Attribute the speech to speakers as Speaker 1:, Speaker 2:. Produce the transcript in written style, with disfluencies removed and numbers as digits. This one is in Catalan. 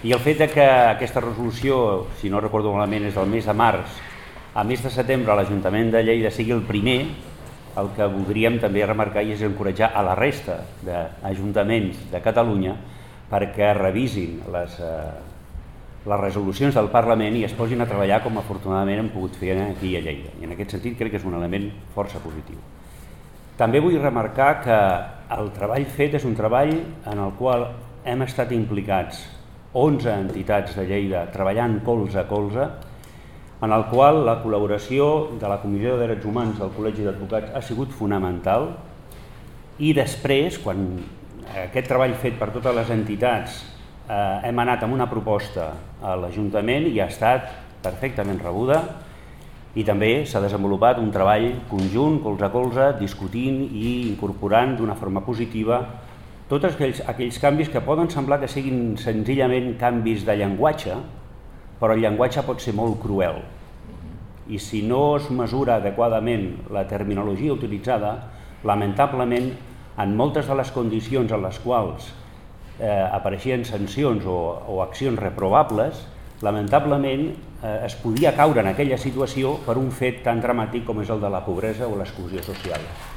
Speaker 1: I el fet que aquesta resolució, si no recordo malament, és del mes de març, a mes de setembre l'Ajuntament de Lleida sigui el primer, el que voldríem també remarcar i és encoratjar a la resta d'ajuntaments de Catalunya perquè revisin les resolucions del Parlament i es posin a treballar com afortunadament hem pogut fer aquí a Lleida. I en aquest sentit crec que és un element força positiu. També vull remarcar que el treball fet és un treball en el qual hem estat implicats 11 entitats de Lleida treballant colze a colze, en el qual la col·laboració de la Comissió de Drets Humans del Col·legi d'Advocats ha sigut fonamental i després, quan aquest treball fet per totes les entitats hem anat amb una proposta a l'Ajuntament i ha estat perfectament rebuda i també s'ha desenvolupat un treball conjunt, colze a colze, discutint i incorporant d'una forma positiva tots aquells canvis que poden semblar que siguin senzillament canvis de llenguatge, però el llenguatge pot ser molt cruel i si no es mesura adequadament la terminologia utilitzada, lamentablement en moltes de les condicions en les quals apareixien sancions o accions reprovables, lamentablement es podia caure en aquella situació per un fet tan dramàtic com és el de la pobresa o l'exclusió social.